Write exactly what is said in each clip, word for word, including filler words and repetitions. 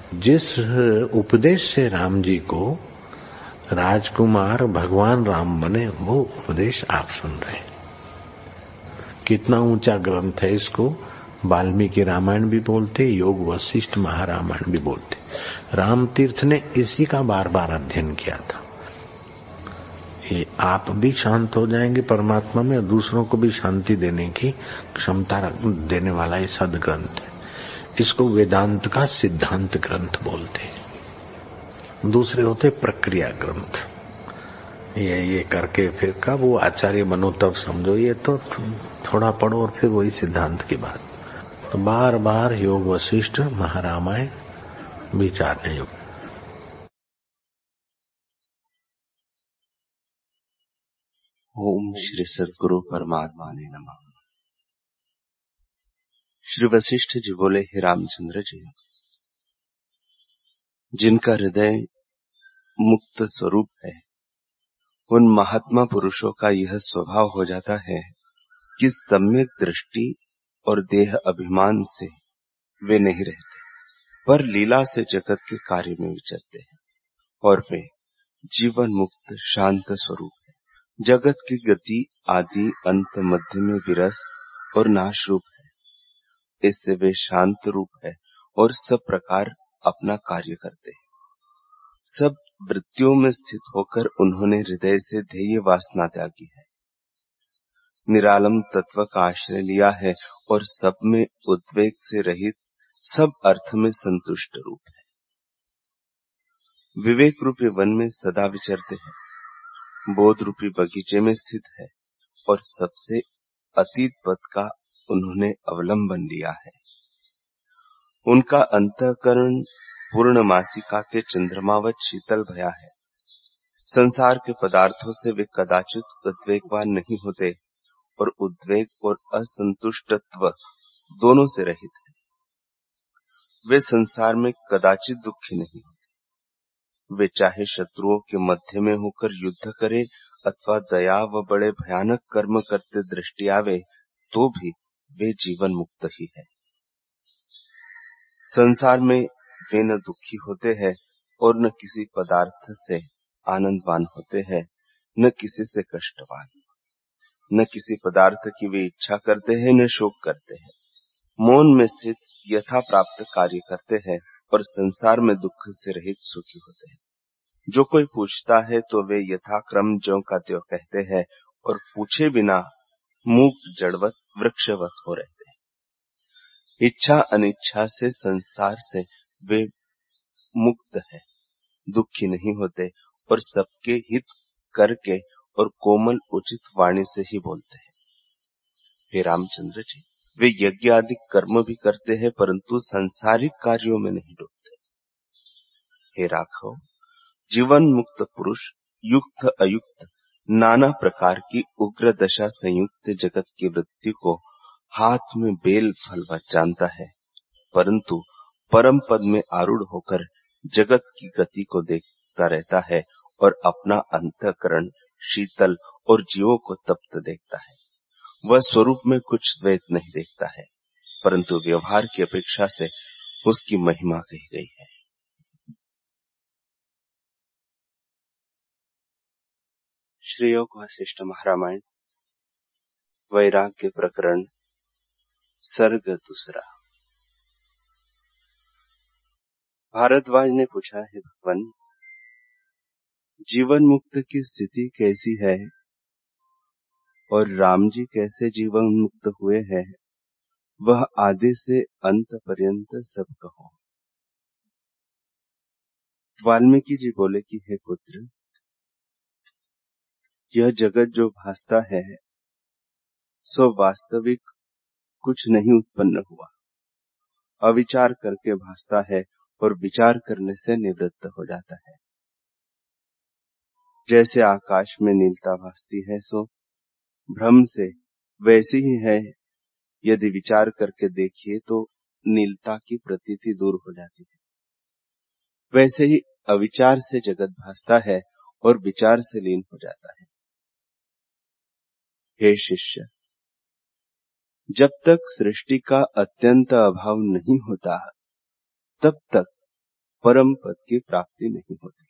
जिस उपदेश से राम जी को राजकुमार भगवान राम बने, वो उपदेश आप सुन रहे हैं। कितना ऊंचा ग्रंथ है, इसको वाल्मीकि रामायण भी बोलते, योग वशिष्ठ महारामायण भी बोलते। राम तीर्थ ने इसी का बार बार अध्ययन किया था। ये आप भी शांत हो जाएंगे परमात्मा में, और दूसरों को भी शांति देने की क्षमता देने वाला ये सदग्रंथ है। इसको वेदांत का सिद्धांत ग्रंथ बोलते हैं। दूसरे होते प्रक्रिया ग्रंथ। ये ये करके फिर कब वो आचार्य बनो तब समझो, ये तो थोड़ा पढ़ो और फिर वही सिद्धांत की बात। तो बार बार योग वशिष्ठ महारामायण विचारने योग। ओम श्री सद्गुरु परमात्मा ने नमः। श्री वशिष्ठ जी बोले, हे रामचंद्र जी, जिनका हृदय मुक्त स्वरूप है, उन महात्मा पुरुषों का यह स्वभाव हो जाता है कि सम्यक दृष्टि और देह अभिमान से वे नहीं रहते, पर लीला से जगत के कार्य में विचरते हैं, और वे जीवन मुक्त शांत स्वरूप है। जगत की गति आदि अंत मध्य में विरस और नाश रूप है, इससे वे शांत रूप है और सब प्रकार अपना कार्य करते हैं। सब वृत्तियों में स्थित होकर उन्होंने हृदय से ध्येय वासना त्यागी है, निरालम तत्व का आश्रय लिया है और सब में उद्वेग से रहित, सब अर्थ में संतुष्ट रूप है। विवेक रूपी वन में सदा विचरते हैं, बोध रूपी बगीचे में स्थित है, और सबसे अतीत पद का उन्होंने अवलंबन लिया है। उनका अंतःकरण पूर्णमासिका के चंद्रमावत शीतल भया है। संसार के पदार्थों से वे कदाचित उद्वेगवान नहीं होते, और उद्वेग और असंतुष्टत्व दोनों से रहित है। वे संसार में कदाचित दुखी नहीं होते। वे चाहे शत्रुओं के मध्य में होकर युद्ध करे अथवा दया व बड़े भयानक कर्म करते दृष्टि आवे, तो भी वे जीवन मुक्त ही है। संसार में वे न दुखी होते हैं और न किसी पदार्थ से आनंदवान होते हैं, न किसी से कष्टवान, न किसी पदार्थ की वे इच्छा करते हैं, न शोक करते हैं। मौन में स्थित यथा प्राप्त कार्य करते हैं और संसार में दुख से रहित सुखी होते हैं। जो कोई पूछता है तो वे यथाक्रम ज्यों का त्यों कहते हैं, और पूछे बिना मूक जड़वत वृक्षवत हो रहते हैं। इच्छा अनिच्छा से संसार से वे मुक्त है, दुखी नहीं होते, और सबके हित करके और कोमल उचित वाणी से ही बोलते हैं। हे रामचंद्र जी, वे यज्ञ आदि कर्म भी करते हैं, परंतु सांसारिक कार्यों में नहीं डूबते। हे राघव, जीवन मुक्त पुरुष युक्त अयुक्त नाना प्रकार की उग्र दशा संयुक्त जगत की वृत्ति को हाथ में बेल फलवत जानता है, परंतु परम पद में आरूढ़ होकर जगत की गति को देखता रहता है और अपना अंतःकरण शीतल और जीवों को तप्त देखता है। वह स्वरूप में कुछ द्वैत नहीं देखता है, परंतु व्यवहार की अपेक्षा से उसकी महिमा कही गई है। श्री योग वशिष्ठ महारामायण वैराग्य प्रकरण सर्ग दूसरा। भारद्वाज ने पूछा, है भगवान, जीवन मुक्त की स्थिति कैसी है और राम जी कैसे जीवन मुक्त हुए हैं, वह आदि से अंत पर्यंत सब कहो। वाल्मीकि जी बोले कि हे पुत्र, यह जगत जो भासता है सो वास्तविक कुछ नहीं उत्पन्न हुआ, अविचार करके भासता है और विचार करने से निवृत्त हो जाता है। जैसे आकाश में नीलता भासती है सो भ्रम से वैसी ही है, यदि विचार करके देखिए तो नीलता की प्रतीति दूर हो जाती है। वैसे ही अविचार से जगत भासता है और विचार से लीन हो जाता है। हे शिष्य, जब तक सृष्टि का अत्यंत अभाव नहीं होता तब तक परम पद की प्राप्ति नहीं होती।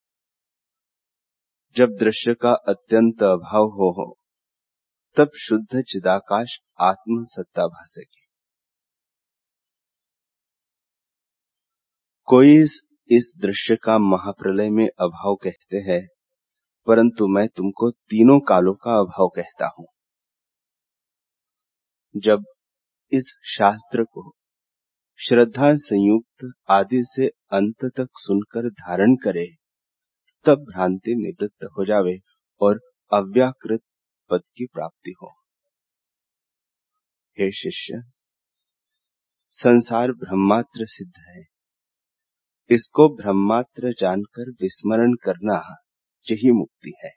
जब दृश्य का अत्यंत अभाव हो, हो तब शुद्ध चिदाकाश आत्म सत्ता भासेगी। कोई इस, इस दृश्य का महाप्रलय में अभाव कहते हैं, परंतु मैं तुमको तीनों कालों का अभाव कहता हूं। जब इस शास्त्र को श्रद्धा संयुक्त आदि से अंत तक सुनकर धारण करे, तब भ्रांति निवृत्त हो जावे और अव्याकृत पद की प्राप्ति हो। हे शिष्य, संसार ब्रह्मात्र सिद्ध है। इसको ब्रह्मात्र जानकर विस्मरण करना यही मुक्ति है।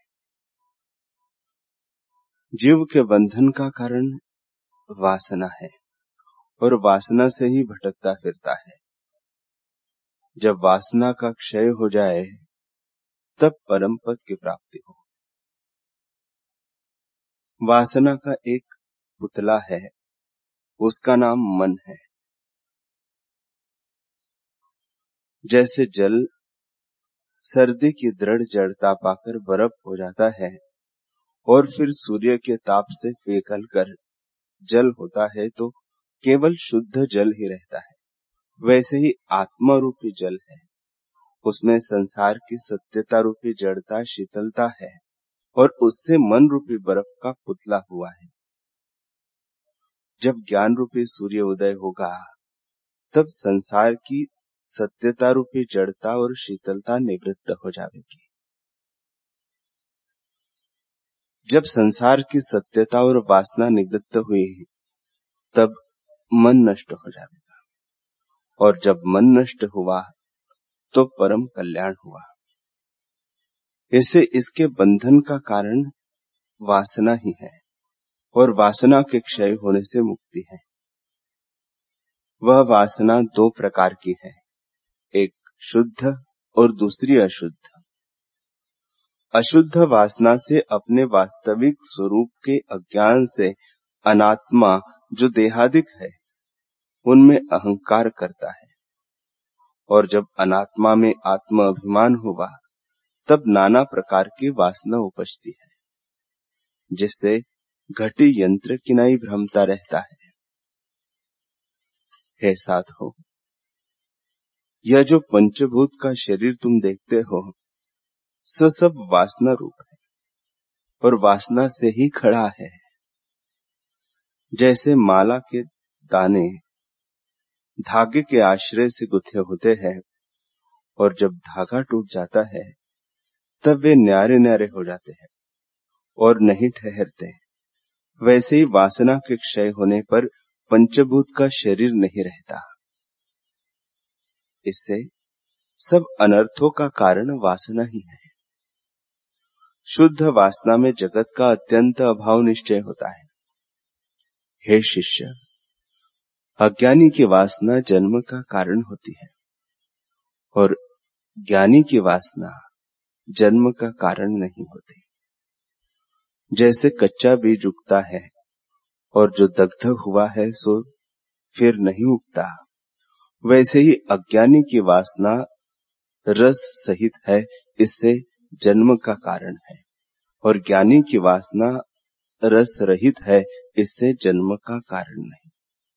जीव के बंधन का कारण वासना है और वासना से ही भटकता फिरता है। जब वासना का क्षय हो जाए तब परम पद की प्राप्ति हो। वासना का एक पुतला है, उसका नाम मन है। जैसे जल सर्दी की दृढ़ जड़ता पाकर बर्फ हो जाता है और फिर सूर्य के ताप से पिघल कर जल होता है, तो केवल शुद्ध जल ही रहता है। वैसे ही आत्मा रूपी जल है, उसमें संसार की सत्यता रूपी जड़ता शीतलता है और उससे मन रूपी बर्फ का पुतला हुआ है। जब ज्ञान रूपी सूर्य उदय होगा तब संसार की सत्यता रूपी जड़ता और शीतलता निवृत्त हो जाएगी। जब संसार की सत्यता और वासना निवृत्त हुई तब मन नष्ट हो जाएगा, और जब मन नष्ट हुआ तो परम कल्याण हुआ। इसे इसके बंधन का कारण वासना ही है और वासना के क्षय होने से मुक्ति है। वह वासना दो प्रकार की है, एक शुद्ध और दूसरी अशुद्ध। अशुद्ध वासना से अपने वास्तविक स्वरूप के अज्ञान से अनात्मा जो देहादिक है उनमें अहंकार करता है, और जब अनात्मा में आत्म अभिमान हुआ तब नाना प्रकार की वासना उपजती है, जिससे घटी यंत्र किनाई भ्रमता रहता है। हे साधो, यह जो पंचभूत का शरीर तुम देखते हो सो सब वासना रूप है और वासना से ही खड़ा है। जैसे माला के दाने धागे के आश्रय से गुथे होते हैं और जब धागा टूट जाता है तब वे न्यारे न्यारे हो जाते हैं और नहीं ठहरते, वैसे ही वासना के क्षय होने पर पंचभूत का शरीर नहीं रहता। इससे सब अनर्थों का कारण वासना ही है। शुद्ध वासना में जगत का अत्यंत अभाव निश्चय होता है। हे शिष्य, अज्ञानी की वासना जन्म का कारण होती है और ज्ञानी की वासना जन्म का कारण नहीं होती। जैसे कच्चा बीज उगता है और जो दग्ध हुआ है सो फिर नहीं उगता, वैसे ही अज्ञानी की वासना रस सहित है, इससे जन्म का कारण है, और ज्ञानी की वासना रस रहित है, इससे जन्म का कारण नहीं।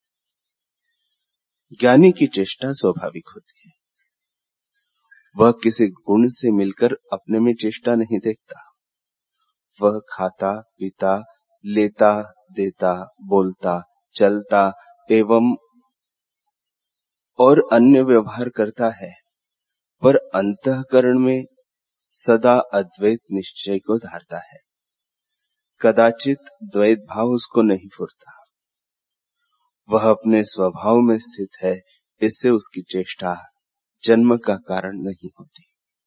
ज्ञानी की चेष्टा स्वाभाविक होती है। वह किसी गुण से मिलकर अपने में चेष्टा नहीं देखता। वह खाता पीता लेता देता बोलता चलता एवं और अन्य व्यवहार करता है, पर अंतःकरण में सदा अद्वैत निश्चय को धारता है। कदाचित द्वैत भाव उसको नहीं फुरता। वह अपने स्वभाव में स्थित है, इससे उसकी चेष्टा जन्म का कारण नहीं होती।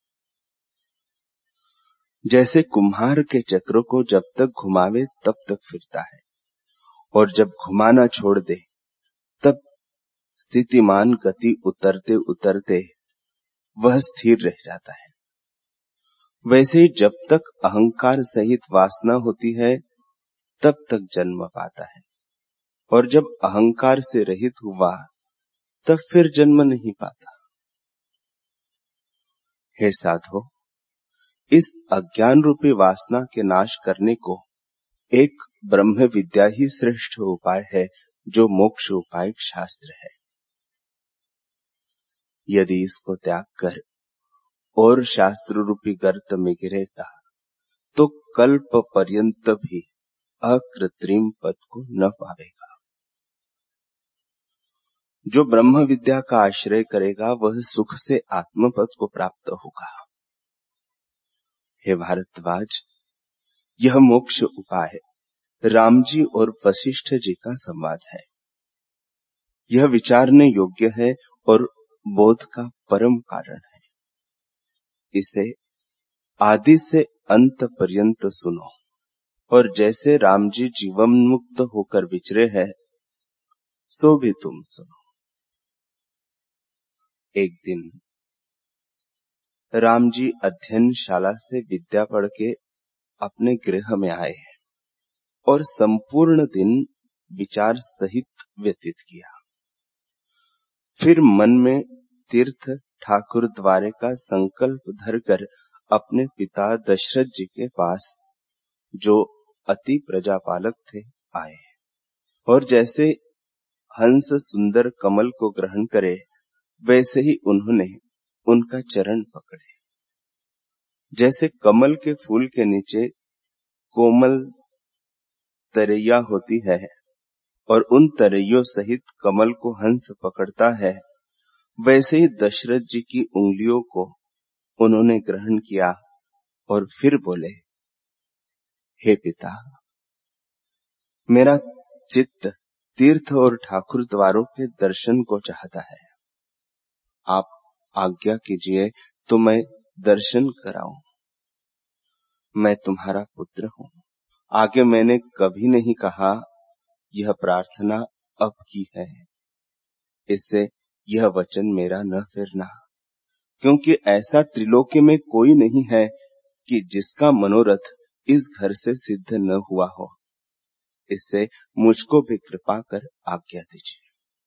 जैसे कुम्हार के चक्र को जब तक घुमावे तब तक फिरता है, और जब घुमाना छोड़ दे तब स्थितिमान गति उतरते उतरते वह स्थिर रह जाता है। वैसे ही जब तक अहंकार सहित वासना होती है तब तक जन्म पाता है, और जब अहंकार से रहित हुआ तब फिर जन्म नहीं पाता। हे साधो, इस अज्ञान रूपी वासना के नाश करने को एक ब्रह्म विद्या ही श्रेष्ठ उपाय है, जो मोक्ष उपाय शास्त्र है। यदि इसको त्याग कर और शास्त्र रूपी गर्त में गिरेगा तो कल्प पर्यंत भी अकृत्रिम पद को न पावेगा। जो ब्रह्म विद्या का आश्रय करेगा वह सुख से आत्म पद को प्राप्त होगा। हे भारद्वाज, यह मोक्ष उपाय राम जी और वशिष्ठ जी का संवाद है। यह विचारने योग्य है और बोध का परम कारण है। इसे आदि से अंत पर्यंत सुनो और जैसे राम जी जीवन मुक्त होकर विचरे हैं, सो भी तुम सुनो। एक दिन राम जी अध्ययनशाला से विद्या पढ़ के अपने गृह में आए और संपूर्ण दिन विचार सहित व्यतीत किया। फिर मन में तीर्थ ठाकुर द्वारे का संकल्प धरकर अपने पिता दशरथ जी के पास, जो अति प्रजापालक थे, आए और जैसे हंस सुंदर कमल को ग्रहण करे वैसे ही उन्होंने उनका चरण पकड़े। जैसे कमल के फूल के नीचे कोमल तरैया होती है और उन तरैयों सहित कमल को हंस पकड़ता है, वैसे ही दशरथ जी की उंगलियों को उन्होंने ग्रहण किया और फिर बोले, हे पिता, मेरा चित्त तीर्थ और ठाकुर द्वारों के दर्शन को चाहता है। आप आज्ञा कीजिए तो मैं दर्शन कराऊं। मैं तुम्हारा पुत्र हूं। आगे मैंने कभी नहीं कहा यह प्रार्थना अब की है। इससे यह वचन मेरा न फेरना, क्योंकि ऐसा त्रिलोकी में कोई नहीं है कि जिसका मनोरथ इस घर से सिद्ध न हुआ हो। इससे मुझको भी कृपा कर आज्ञा दीजिए।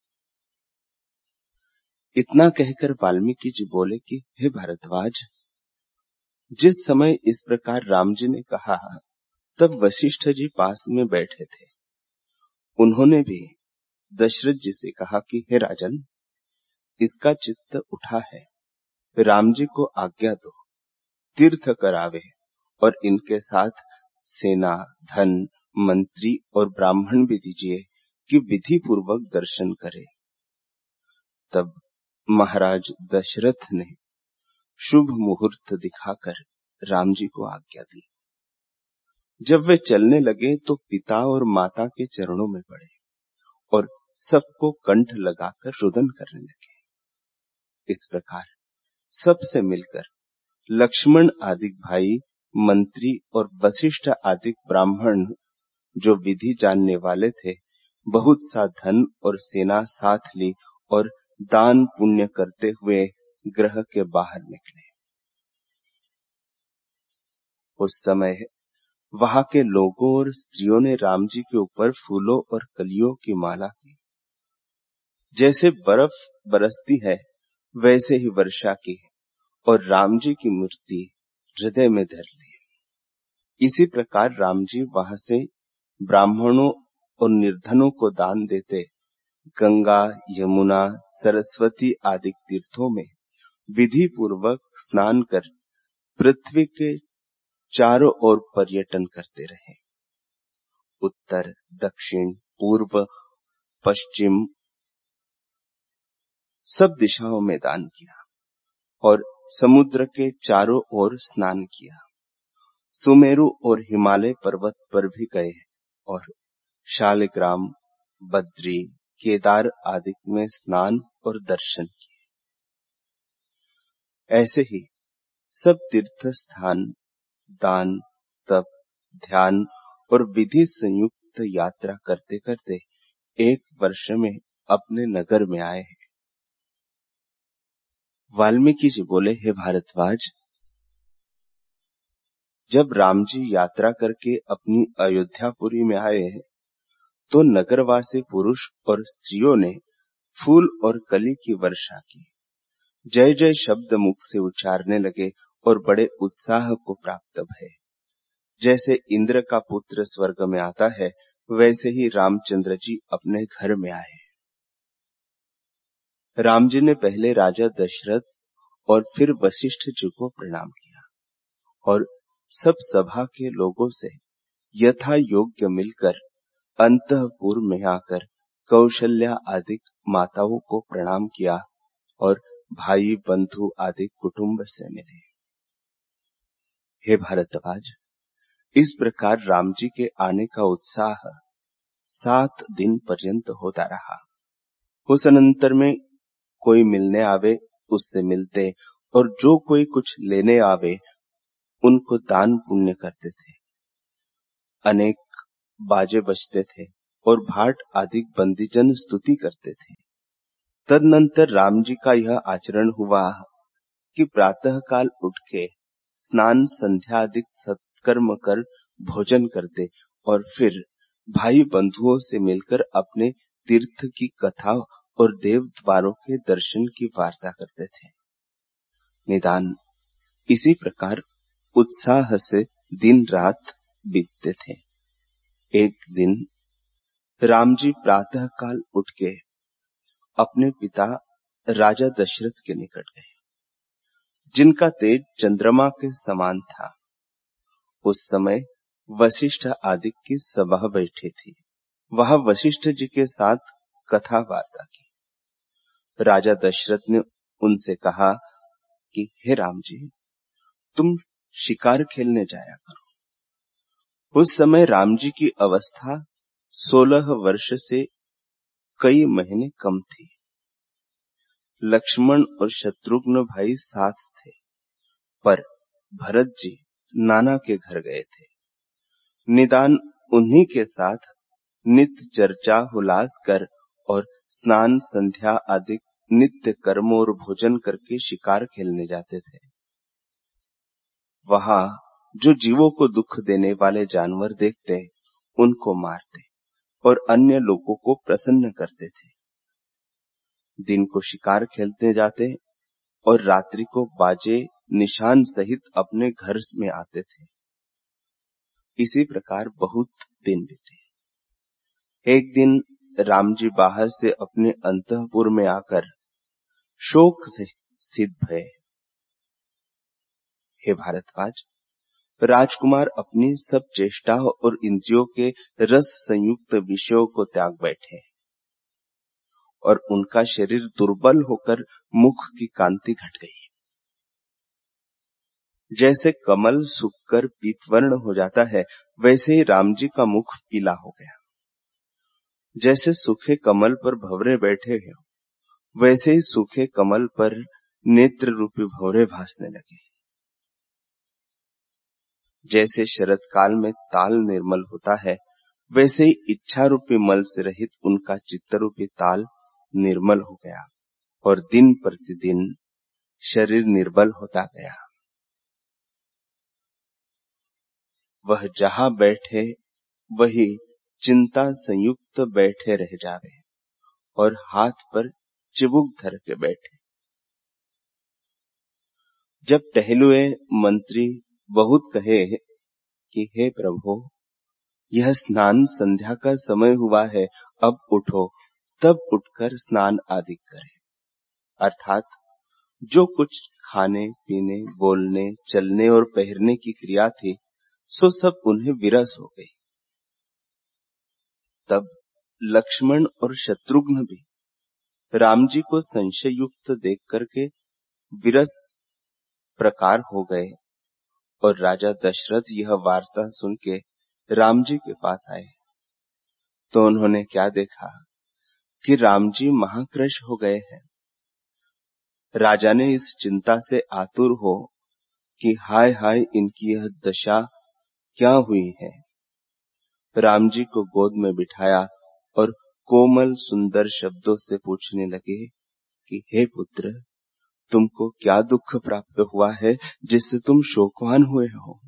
इतना कहकर वाल्मीकि जी बोले कि हे भारद्वाज, जिस समय इस प्रकार राम जी ने कहा तब वशिष्ठ जी पास में बैठे थे। उन्होंने भी दशरथ जी से कहा कि हे राजन, इसका चित्त उठा है, राम जी को आज्ञा दो, तीर्थ करावे और इनके साथ सेना, धन, मंत्री और ब्राह्मण भी दीजिए कि विधि पूर्वक दर्शन करे। तब महाराज दशरथ ने शुभ मुहूर्त दिखाकर राम जी को आज्ञा दी। जब वे चलने लगे तो पिता और माता के चरणों में पड़े और सबको कंठ लगाकर रुदन करने लगे। इस प्रकार सबसे मिलकर लक्ष्मण आदि भाई, मंत्री और वशिष्ठ आदि ब्राह्मण, जो विधि जानने वाले थे, बहुत सा धन और सेना साथ ली और दान पुण्य करते हुए ग्रह के बाहर निकले। उस समय वहां के लोगों और स्त्रियों ने राम जी के ऊपर फूलों और कलियों की माला की। जैसे बर्फ बरसती है वैसे ही वर्षा की और राम जी की मूर्ति हृदय में धर ली। इसी प्रकार राम जी वहां से ब्राह्मणों और निर्धनों को दान देते गंगा, यमुना, सरस्वती आदि तीर्थों में विधि पूर्वक स्नान कर पृथ्वी के चारों ओर पर्यटन करते रहे। उत्तर, दक्षिण, पूर्व, पश्चिम सब दिशाओं में दान किया और समुद्र के चारों ओर स्नान किया। सुमेरु और हिमालय पर्वत पर भी गए और शालिग्राम, बद्री, केदार आदि में स्नान और दर्शन किए। ऐसे ही सब तीर्थ स्थान दान, तप, ध्यान और विधि संयुक्त यात्रा करते करते एक वर्ष में अपने नगर में आए। वाल्मीकि जी बोले, हे भारद्वाज, जब राम जी यात्रा करके अपनी अयोध्यापुरी में आए तो नगरवासी पुरुष और स्त्रियों ने फूल और कली की वर्षा की। जय जय शब्द मुख से उच्चारने लगे और बड़े उत्साह को प्राप्त भये। जैसे इंद्र का पुत्र स्वर्ग में आता है, वैसे ही रामचंद्र जी अपने घर में आए। राम जी ने पहले राजा दशरथ और फिर वशिष्ठ जी को प्रणाम किया और सब सभा के लोगों से यथा योग्य मिलकर अंतःपुर में आकर कौशल्या आदि माताओं को प्रणाम किया और भाई बंधु आदि कुटुंब से मिले। हे भारतवाज, इस प्रकार राम जी के आने का उत्साह सात दिन पर्यंत होता रहा। उस अनंतर में कोई मिलने आवे उससे मिलते और जो कोई कुछ लेने आवे उनको दान पुण्य करते थे। अनेक बाजे बजते थे और भाट आदि बंदीजन स्तुति करते थे। तदनंतर राम जी का यह आचरण हुआ कि प्रातः काल उठ के स्नान संध्या आदि सत्कर्म कर भोजन करते और फिर भाई बंधुओं से मिलकर अपने तीर्थ की कथा और देव द्वारों के दर्शन की वार्ता करते थे। निदान इसी प्रकार उत्साह से दिन रात बीतते थे। एक दिन राम जी प्रातः काल उठ के अपने पिता राजा दशरथ के निकट गए, जिनका तेज चंद्रमा के समान था। उस समय वशिष्ठ आदि की सभा बैठी थी। वहां वशिष्ठ जी के साथ कथा वार्ता की। राजा दशरथ ने उनसे कहा कि हे राम जी, तुम शिकार खेलने जाया करो। उस समय राम जी की अवस्था सोलह वर्ष से कई महीने कम थी। लक्ष्मण और शत्रुघ्न भाई साथ थे, पर भरत जी नाना के घर गए थे। निदान उन्हीं के साथ नित्य चर्चा हुलास कर और स्नान संध्या आदि नित्य कर्म और भोजन करके शिकार खेलने जाते थे। वहां जो जीवों को दुख देने वाले जानवर देखते उनको मारते और अन्य लोगों को प्रसन्न करते थे। दिन को शिकार खेलते जाते और रात्रि को बाजे निशान सहित अपने घर में आते थे। इसी प्रकार बहुत दिन बीते। एक दिन राम जी बाहर से अपने अंतःपुर में आकर शोक से स्थित भये। हे भारतवाज, राजकुमार अपनी सब चेष्टा और इंद्रियों के रस संयुक्त विषयों को त्याग बैठे और उनका शरीर दुर्बल होकर मुख की कांति घट गई। जैसे कमल सूखकर पीतवर्ण हो जाता है, वैसे ही राम जी का मुख पीला हो गया। जैसे सूखे कमल पर भंवरे बैठे हैं, वैसे ही सूखे कमल पर नेत्र रूपी भंवरे भासने लगे। जैसे शरद काल में ताल निर्मल होता है, वैसे ही इच्छा रूपी मल से रहित उनका चित्त रूपी ताल निर्मल हो गया और दिन प्रतिदिन शरीर निर्बल होता गया। वह जहां बैठे वही चिंता संयुक्त बैठे रह जावे और हाथ पर चिबुक धर के बैठे। जब टहलुए मंत्री बहुत कहे कि हे प्रभु, यह स्नान संध्या का समय हुआ है, अब उठो, तब उठकर स्नान आदि करें। अर्थात जो कुछ खाने पीने बोलने चलने और पहनने की क्रिया थी, सो सब उन्हें विरस हो गई। तब लक्ष्मण और शत्रुघ्न भी राम जी को संशय युक्त देख करके विरस प्रकार हो गए और राजा दशरथ यह वार्ता सुन के राम जी के पास आए तो उन्होंने क्या देखा कि राम जी महाक्रश हो गए हैं। राजा ने इस चिंता से आतुर हो कि हाय हाय इनकी यह दशा क्या हुई है, राम जी को गोद में बिठाया और कोमल सुंदर शब्दों से पूछने लगे कि हे पुत्र, तुमको क्या दुख प्राप्त हुआ है जिससे तुम शोकवान हुए हो।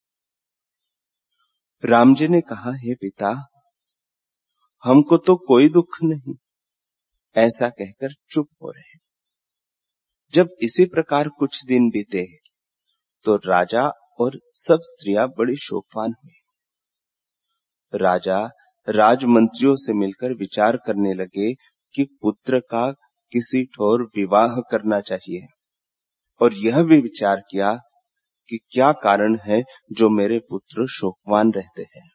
राम जी ने कहा, हे पिता, हमको तो कोई दुख नहीं, ऐसा कहकर चुप हो रहे। जब इसी प्रकार कुछ दिन बीते तो राजा और सब स्त्रियां बड़ी शोकवान हुई। राजा राजमंत्रियों से मिलकर विचार करने लगे कि पुत्र का किसी ठोर विवाह करना चाहिए, और यह भी विचार किया कि क्या कारण है जो मेरे पुत्र शोकवान रहते हैं।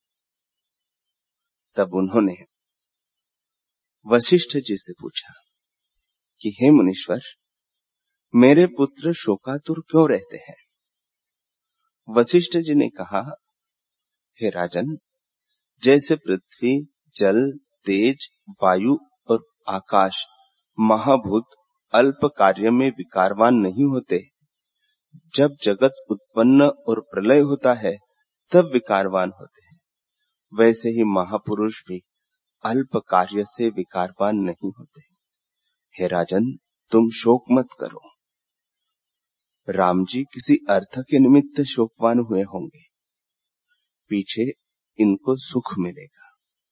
तब उन्होंने वशिष्ठ जी से पूछा कि हे मुनीश्वर, मेरे पुत्र शोकातुर क्यों रहते हैं? वशिष्ठ जी ने कहा, हे राजन, जैसे पृथ्वी, जल, तेज, वायु और आकाश महाभूत अल्प कार्य में विकारवान नहीं होते, जब जगत उत्पन्न और प्रलय होता है तब विकारवान होते हैं, वैसे ही महापुरुष भी अल्प कार्य से विकारवान नहीं होते। हे राजन, तुम शोक मत करो। राम जी किसी अर्थ के निमित्त शोकवान हुए होंगे, पीछे इनको सुख मिलेगा।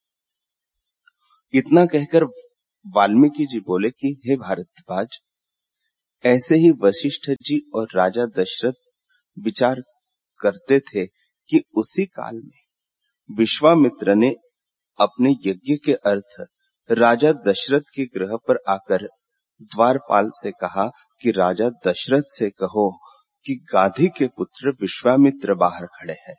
इतना कहकर वाल्मीकि जी बोले कि हे भारद्वाज, ऐसे ही वशिष्ठ जी और राजा दशरथ विचार करते थे कि उसी काल में विश्वामित्र ने अपने यज्ञ के अर्थ राजा दशरथ के गृह पर आकर द्वारपाल से कहा कि राजा दशरथ से कहो कि गाधी के पुत्र विश्वामित्र बाहर खड़े हैं।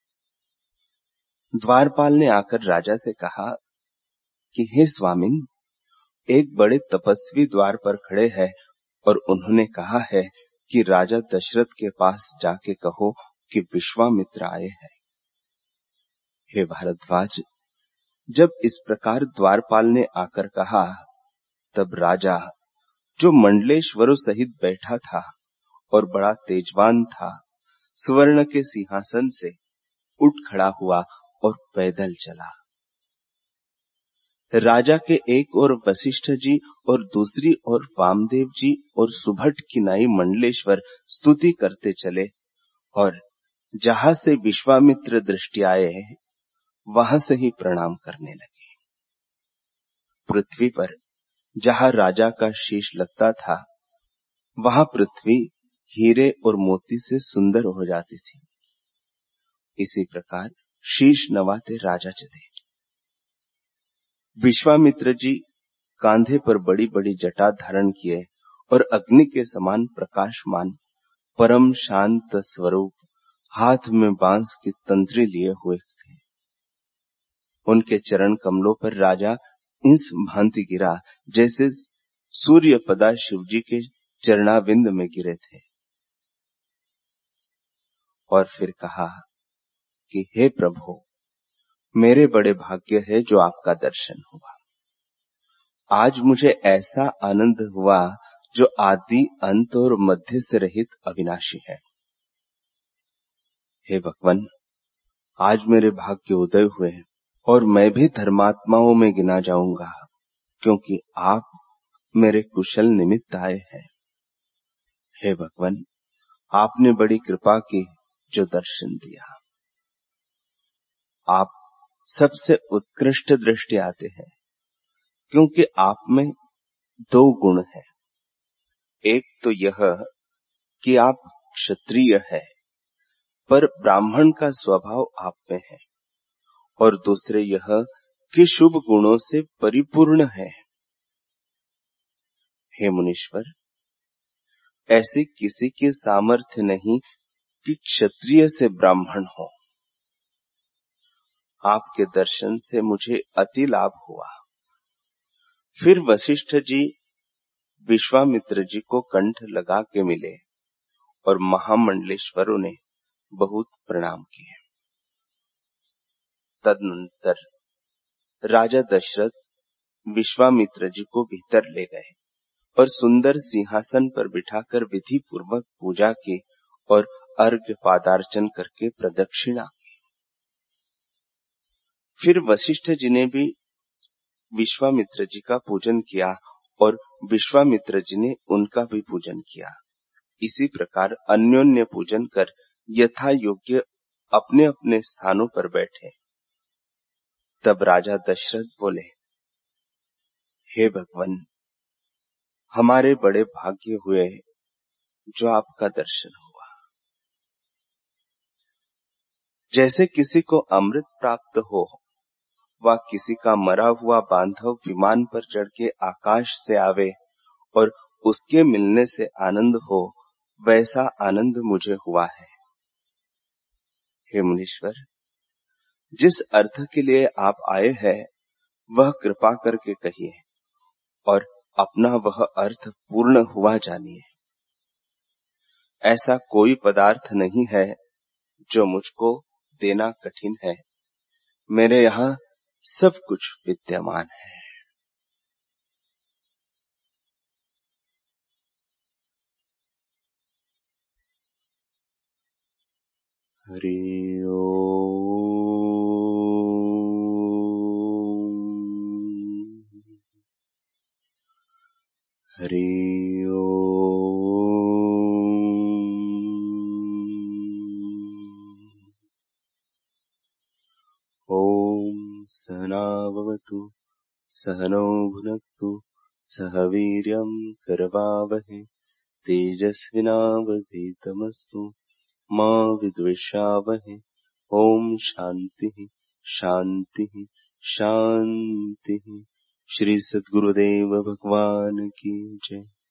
द्वारपाल ने आकर राजा से कहा कि हे स्वामिन, एक बड़े तपस्वी द्वार पर खड़े हैं और उन्होंने कहा है कि राजा दशरथ के पास जाके कहो कि विश्वामित्र आए हैं। हे भारद्वाज, जब इस प्रकार द्वारपाल ने आकर कहा, तब राजा, जो मंडलेश्वरों सहित बैठा था और बड़ा तेजवान था, सुवर्ण के सिंहासन से उठ खड़ा हुआ और पैदल चला। राजा के एक ओर वशिष्ठ जी और दूसरी ओर वामदेव जी और सुभट किनाई मंडलेश्वर स्तुति करते चले, और जहां से विश्वामित्र दृष्टि आए वहां से ही प्रणाम करने लगे। पृथ्वी पर जहां राजा का शीश लगता था, वहां पृथ्वी हीरे और मोती से सुंदर हो जाती थी। इसी प्रकार शीश नवाते राजा चले। विश्वामित्र जी कांधे पर बड़ी बड़ी जटा धारण किए और अग्नि के समान प्रकाशमान परम शांत स्वरूप हाथ में बांस की तंत्री लिए हुए थे। उनके चरण कमलों पर राजा इंस भांति गिरा जैसे सूर्य पदा शिव जी के चरणाविंद में गिरे थे, और फिर कहा कि हे प्रभु, मेरे बड़े भाग्य है जो आपका दर्शन हुआ। आज मुझे ऐसा आनंद हुआ जो आदि अंत और मध्य से रहित अविनाशी है। हे भगवान, आज मेरे भाग्य उदय हुए और मैं भी धर्मात्माओं में गिना जाऊंगा, क्योंकि आप मेरे कुशल निमित्त आए हैं। हे भगवान, आपने बड़ी कृपा की जो दर्शन दिया। आप सबसे उत्कृष्ट दृष्टि आते हैं, क्योंकि आप में दो गुण हैं। एक तो यह कि आप क्षत्रिय है, पर ब्राह्मण का स्वभाव आप में है, और दूसरे यह कि शुभ गुणों से परिपूर्ण है। हे मुनीश्वर, ऐसे किसी के सामर्थ्य नहीं कि क्षत्रिय से ब्राह्मण हो। आपके दर्शन से मुझे अति लाभ हुआ। फिर वशिष्ठ जी विश्वामित्र जी को कंठ लगा के मिले और महामंडलेश्वरों ने बहुत प्रणाम किए। तदनंतर राजा दशरथ विश्वामित्र जी को भीतर ले गए और सुंदर सिंहासन पर बिठाकर विधि पूर्वक पूजा की और अर्घ्य पादार्चन करके प्रदक्षिणा की। फिर वशिष्ठ जी ने भी विश्वामित्र जी का पूजन किया और विश्वामित्र जी ने उनका भी पूजन किया। इसी प्रकार अन्योन्य पूजन कर यथा योग्य अपने अपने स्थानों पर बैठे। तब राजा दशरथ बोले, हे भगवान, हमारे बड़े भाग्य हुए जो आपका दर्शन हुआ। जैसे किसी को अमृत प्राप्त हो व किसी का मरा हुआ बांधव विमान पर चढ़ के आकाश से आवे और उसके मिलने से आनंद हो, वैसा आनंद मुझे हुआ है। हे मुनीश्वर, जिस अर्थ के लिए आप आए हैं वह कृपा करके कहिए और अपना वह अर्थ पूर्ण हुआ जानिए। ऐसा कोई पदार्थ नहीं है जो मुझको देना कठिन है। मेरे यहाँ सब कुछ विद्यमान है। हरि ओम। हरि ओम। ओम सहना भवतु सहनौ भुनक्तु सह वीर्यं करवावहै तेजस्विनावधीतमस्तु मा विद्विषावहै। ओम शांति शांति शांति। श्री सद्गुरुदेव भगवान की जय।